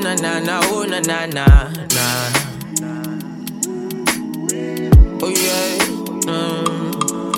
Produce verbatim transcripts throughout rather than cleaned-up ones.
na na na, oh na na na na. Oh yeah. Mm.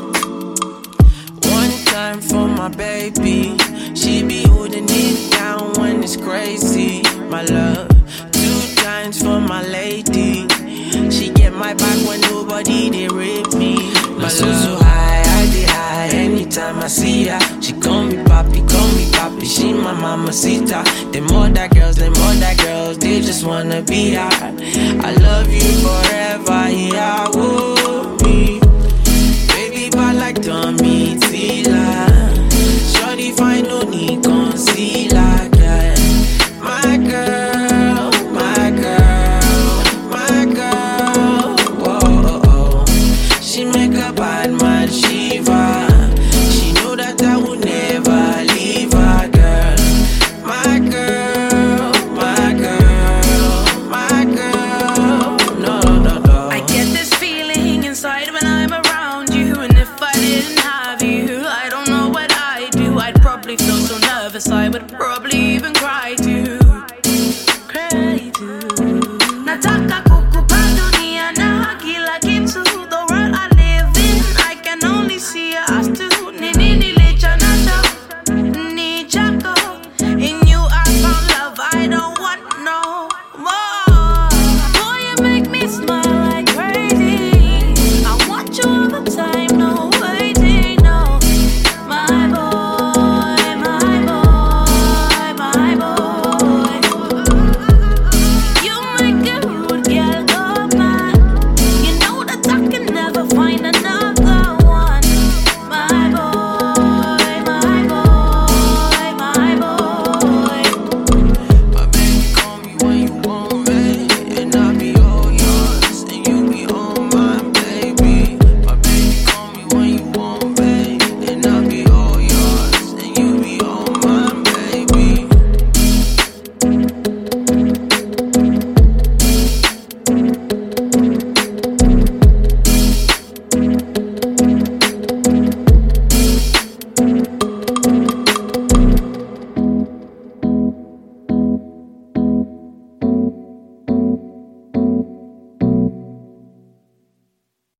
One time for my baby, she be holding it down when it's crazy. My love. Two times for my lady, she get my back when nobody they rape me. My love so high, I dey high. Anytime I see her, she call me papi, call me papi. She my mamacita. Them other girls, them other girls, they just wanna be her. I love you forever, yeah, whoa, me. Baby, but like Tommy Tila. Shorty find no need concealer, girl. My girl, my girl, my girl, whoa. She make a bad man shiver. She know that I would never leave her, girl. My girl, my girl, my girl, no, no, no. I get this feeling inside when I'm around you, and if I didn't have you, I don't know what I'd do. I'd probably feel so nervous I would break.